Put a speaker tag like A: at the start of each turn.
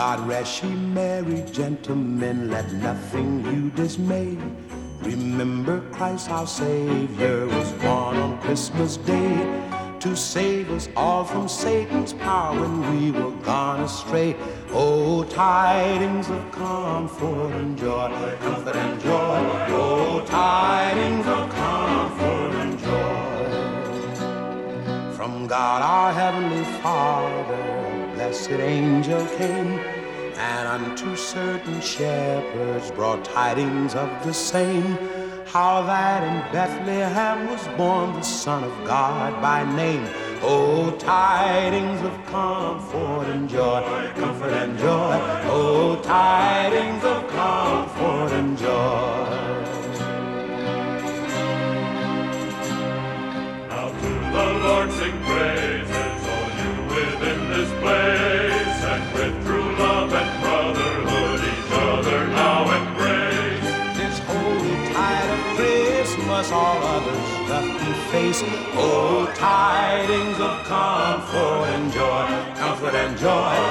A: God rest ye merry gentlemen, let nothing you dismay. Remember Christ our Savior was born on Christmas Day to save us all from Satan's power when we were gone astray. Oh, tidings of comfort and joy, comfort and joy. Oh, tidings of comfort and joy. From God our heavenly Father, a blessed angel came, and unto certain shepherds brought tidings of the same, how that in Bethlehem was born the Son of God by name. Oh, tidings of comfort and joy, comfort and joy. Oh, tidings of comfort and joy.
B: Now to the Lord sing praises, all you within this place, and with true love and brotherhood each other now embrace.
A: This holy tide of Christmas all others doth deface. Oh, tidings of comfort and joy, comfort and joy.